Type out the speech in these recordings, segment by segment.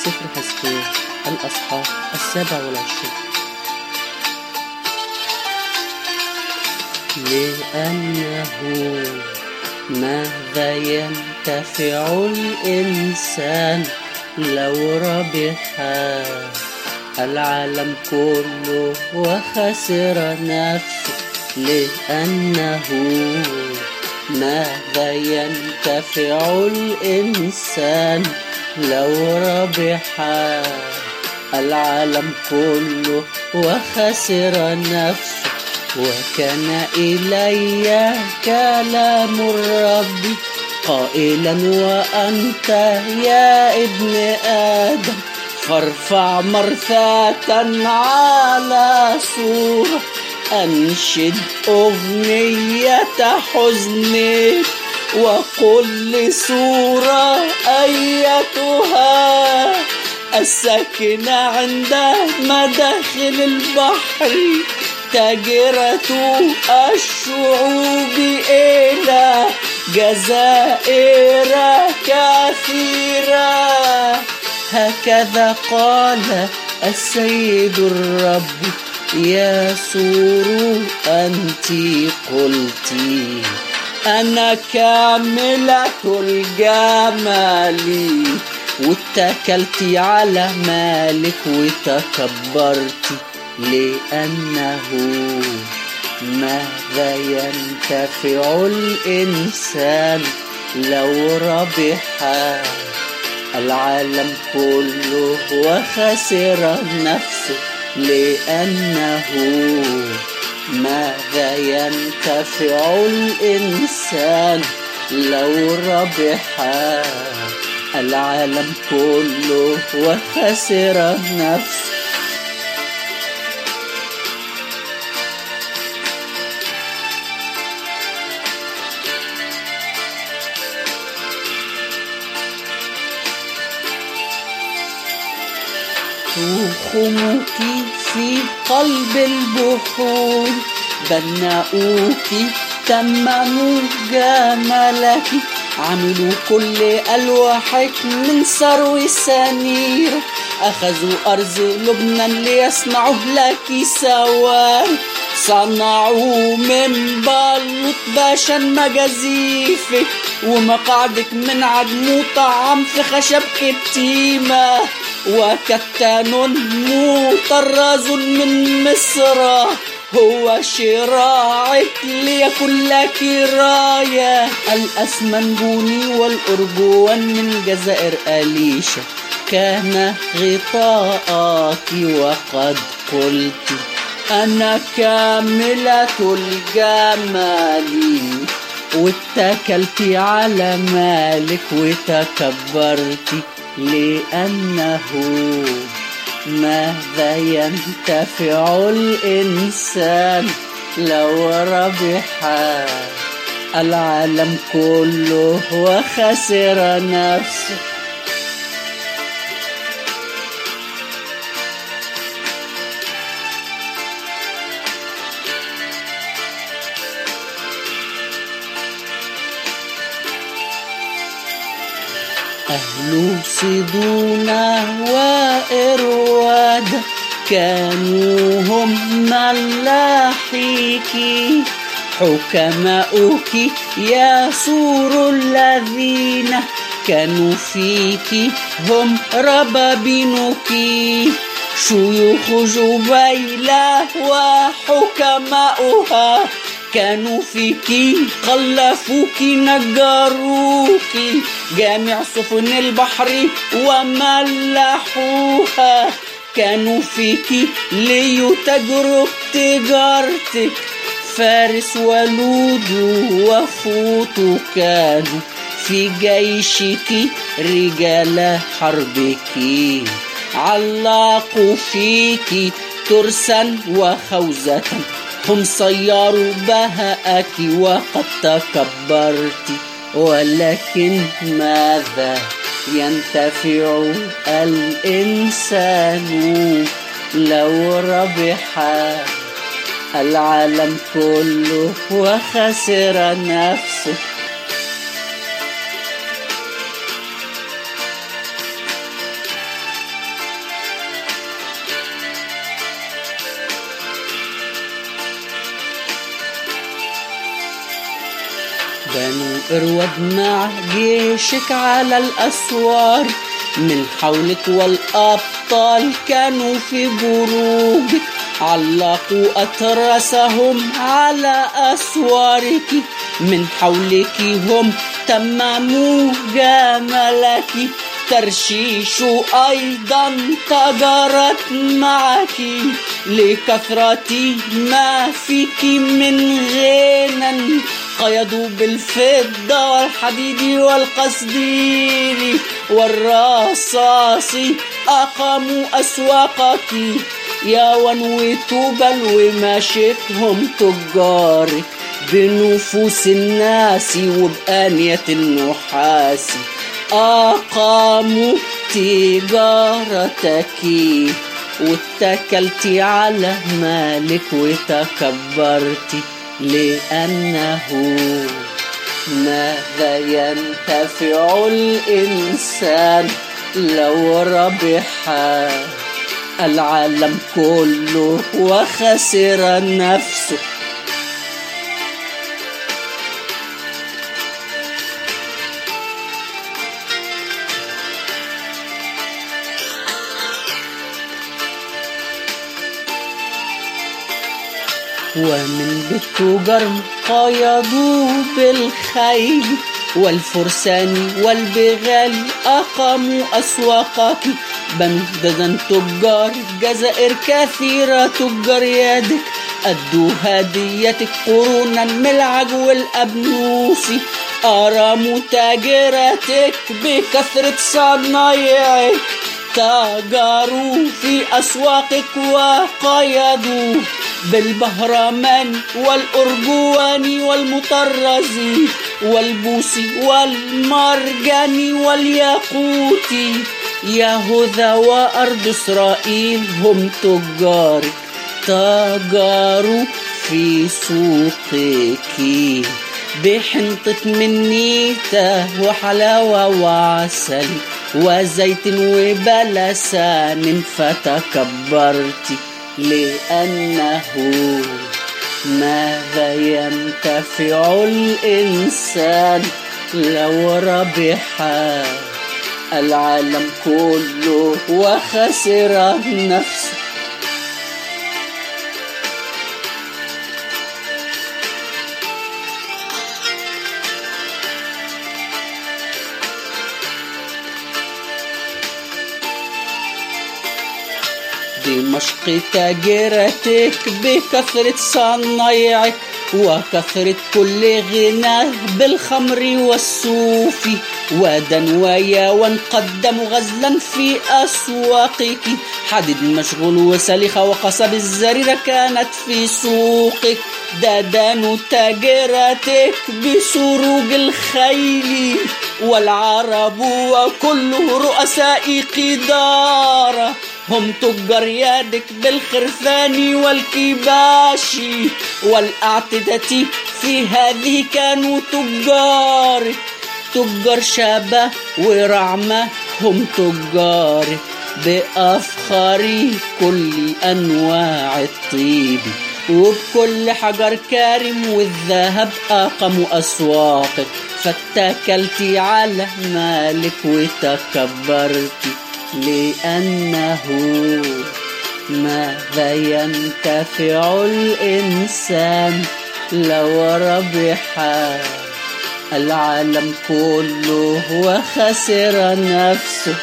سفر حزقيال الأصحاح 27. لأنه ماذا ينتفع الإنسان لو ربح العالم كله وخسر نفسه؟ لأنه ماذا ينتفع الإنسان لو ربح العالم كله وخسر نفسه؟ وكان إلي كلام الرب قائلا وأنت يا ابن آدم فارفع مرثاة على صورة أنشد أغنية حزن وقل لصورة أيتها الساكنة عند مداخل البحر تاجرة الشعوب إلى جزائر كثيرة. هكذا قال السيد الرب يا سور أنت قلتي أنا كاملة الجمال واتكلتي على مالك وتكبرتي. لأنه ماذا ينتفع الإنسان لو ربح العالم كله وخسر نفسه؟ لأنه ماذا ينتفع الإنسان لو ربح العالم كله وخسر نفسه؟ تخمك في قلب البحور بناؤك تمموا جمالك عملوا كل ألواحك من ثرو السنير أخذوا أرض لبنان ليصنعوا لك سواري صنعوا من بلوط باشان مجازيفك ومقعدك من عدم طعام في خشب كتيمة وكتان مطرز من مصر هو شراعك ليكن لك راية. الأسمنجوني والأرجوان من جزائر أليشا كان غطاءك وقد قلت أنا كاملة الجمال واتكلت على مالك وتكبرت. لأنه ماذا ينتفع الإنسان لو ربح العالم كله وخسر نفسه؟ أهل صدون وإرواد كانوا هم ملاحيك حكماؤك يا سور الذين كانوا فيك هم ربابينك شيوخ جبيلة وحكماؤها كانوا فيك خلفوك نجروك جميع سفن البحر وملحوها كانوا فيك ليتجروا تجارتك فارس ولود وفوت كانوا في جيشك رجال حربك علقوا فيك ترسا وخوذة هم صيروا بهاءك وقد تكبرت. ولكن ماذا ينتفع الإنسان لو ربح العالم كله وخسر نفسه؟ بنو إرواد مع جيشك على الأسوار، من حولك والأبطال كانوا في بروجك، علقوا أترسهم على أسوارك، من حولك هم تمموا جمالك، ترشيش أيضا تجارت معك، لكثرة ما فيك من غنى، قيدوا بالفضة والحديد والقصدير والرصاص، أقاموا أسواقك يا وتوبل وماشتهم تجارك، بنفوس الناس وبآنية النحاس، أقاموا تجارتك، واتكلت على مالك وتكبرت، لأنه ماذا ينتفع الإنسان لو ربح العالم كله وخسر نفسه. ومن بالتجار قيدوا بالخيل والفرسان والبغال، أقاموا أسواقك، بنو ددن تجار جزائر كثيرة، تجار يدك أدوا هديتك قرونا من العجو والأبنوسي، أراموا تاجرتك بكثرة صنايعك، تاجروا في أسواقك وقيدوا بالبهرمان والأرجوان والمطرز والبوسي والمرجان والياقوت، يهوذا وأرض إسرائيل هم تجارك، تجاروا في سوقك، بحنطة من نيتة وحلاوة وعسل وزيت وبلسان، فتكبرت، لأنه ماذا ينتفع الإنسان لو ربح العالم كله وخسر نفسه. دمشق تاجرتك بكثرة صنايعك، وكثرة كل غناه بالخمر والصوف، ودنوايا وانقدموا غزلا في أسواقك، حديد مشغول وسلخة وقصب الزريرة كانت في سوقك، ددان تاجرتك بسروج الخيل، والعرب وكل رؤساء قدارة هم تجار يدك بالخرفان والكباش والأعتدة، في هذه كانوا تجارك، تجار شابة ورعمة هم تجارك، بأفخار كل أنواع الطيب وبكل حجر كارم والذهب، أقاموا أسواقك، فاتكلت على مالك وتكبرت، لأنه ماذا ينتفع الإنسان لو ربح العالم كله وخسر نفسه.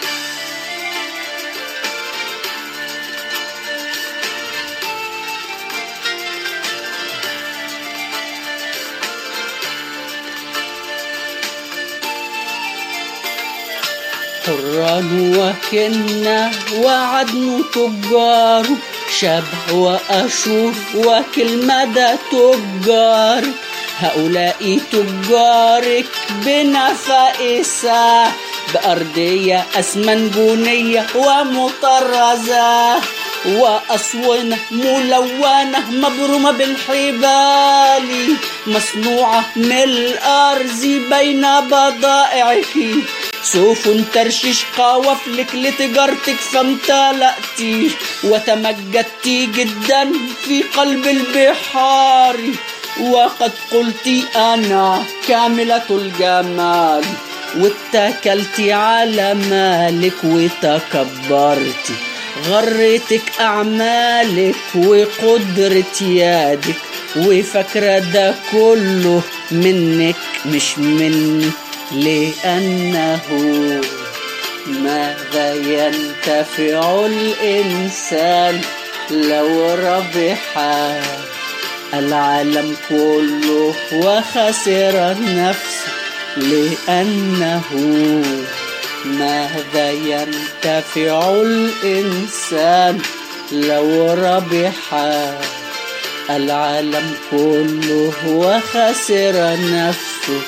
حران وكنة وعدن تجار، شبه وأشور وكلمدى تجار، هؤلاء تجارك بنفائسة، بأرضية أسمنجونية ومطرزة، وأصونة ملونة مبرومة بالحبال، مصنوعة من الأرز بين بضائعك، سوف ترشش قوافلك لتجارتك، فامتلأتي وتمجدتي جدا في قلب البحار، وقد قلت أنا كاملة الجمال، واتكلتي على مالك وتكبرتي، غرتك أعمالك وقدرة يدك، وفاكرة ده كله منك مش مني، لأنه ماذا ينتفع الإنسان لو ربح العالم كله وخسر نفسه؟ لأنه ماذا ينتفع الإنسان لو ربح العالم كله وخسر نفسه؟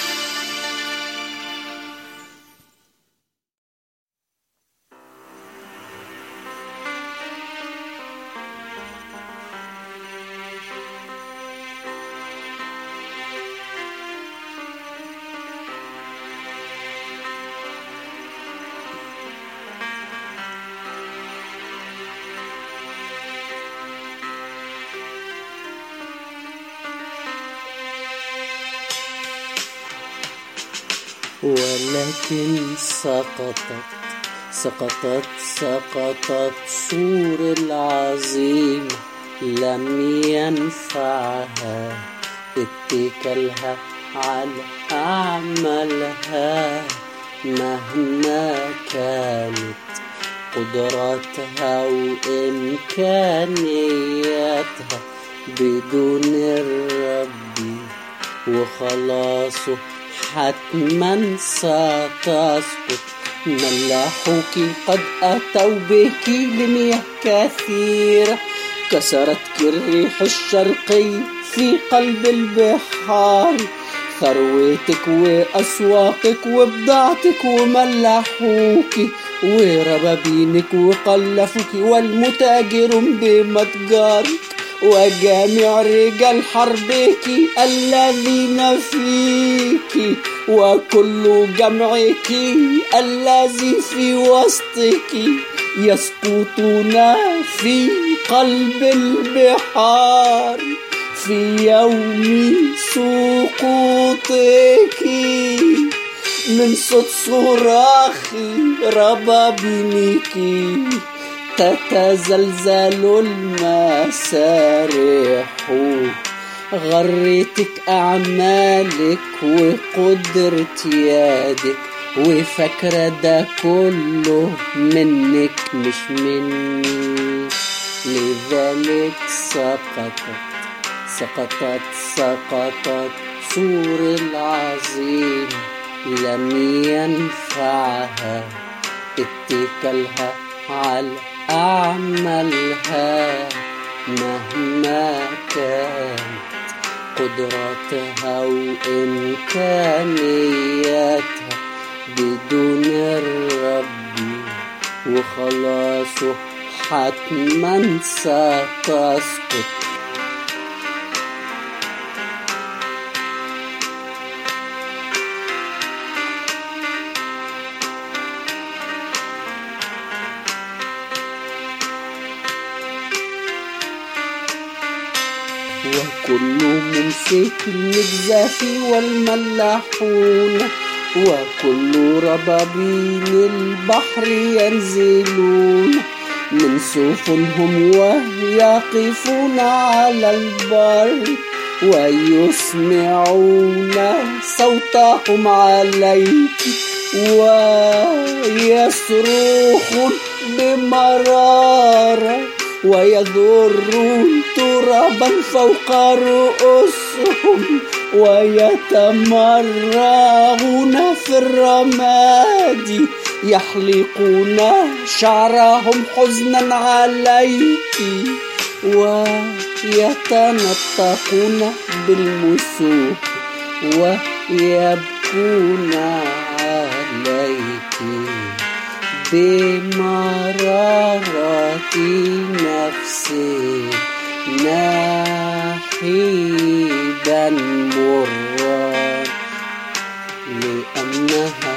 ولكن سقطت سور العظيم، لم ينفعها اتكالها على أعمالها، مهما كانت قدراتها وإمكانياتها، بدون الرب وخلاصه حتما ستسقط. ملاحوك قد أتوا بك لمياه كثيرة، كسرتك الريح الشرقي في قلب البحار، ثروتك وأسواقك وبضاعتك وملاحوك وربابينك وقلفك والمتاجرون بمتجارك وجامع رجال حربك الذين فيك، وكل جمعك الذي في وسطك، يسقطون في قلب البحار في يوم سقوطك. من صوت صراخ ربابينك تتزلزل المسارح، غرتك أعمالك وقدرة يدك، وفاكرة ده كله منك مش مني، لذلك سقطت سور العظيم، لم ينفعها اتكالها على أعمالها، مهما كانت قدراتها وإمكانياتها، بدون الرب وخلاصه حتما ستسقط. وكل ممسك المجزاف والملاحون، وكل ربابين البحر ينزلون من سفنهم ويقفون على البر، ويسمعون صوتهم عليك ويصرخون بمرارة، ويذرون ترابا فوق رؤوسهم، ويتمرغون في الرماد، يحلقون شعرهم حزنا عليك، ويتنطقون بالمسوح ويبكون عليك بمرارة نفس نحيبا مرا، لأنها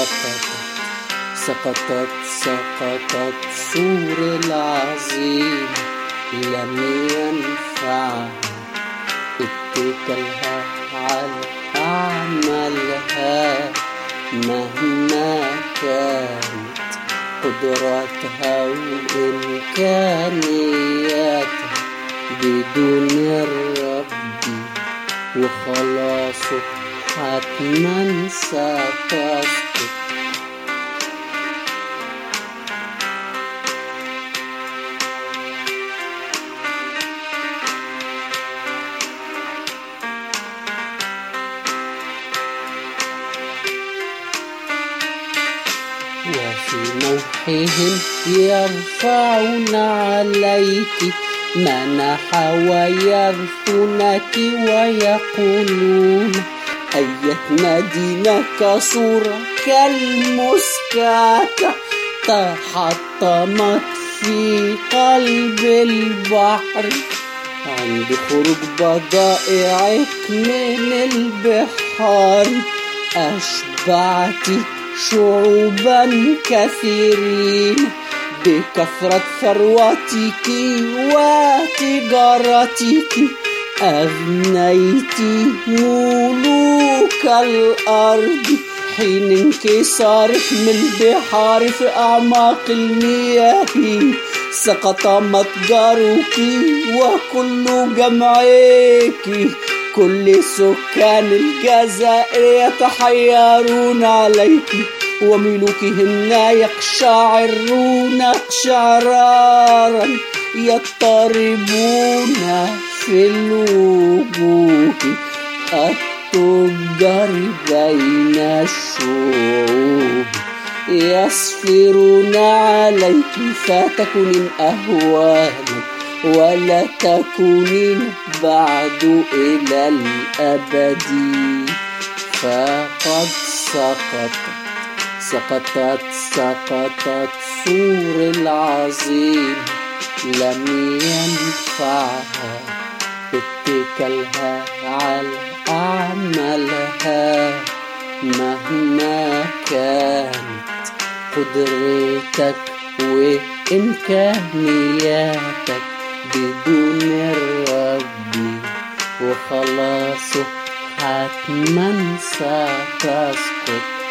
سقطت سور العظيم، لم ينفعها اتكالها على أعمالها مهما كانت قدراتها وإمكانياتها بدون الرب وخلاصه حتما ستسقط. وفي نوحهم يرفعون عليك منح ويرثونك ويقولون أية مدينة كصورة كالمسكاكة تحطمت في قلب البحر عند خروج بضائعك من البحار أشبعت شعوبا كثيرين بكثرة ثروتك وتجارتك أغنيت ملوك الأرض حين انكسارك من البحار في أعماق المياه سقط متجرك وكل جمعك كل سكان الجزائر يتحيرون عليك وملوكهم يقشعرون اقشعرارا يضطربون في الوجوه التجار بين الشعوب يصفرون عليك فتكونين أهوانا ولا تكونين بعد إلى الأبد فقد سقطت سور العظيم لم ينفعها اتكالها على أعمالها مهما كانت قدرتك وإمكانياتك بدون الرب وخلاصه حتما ستسقط.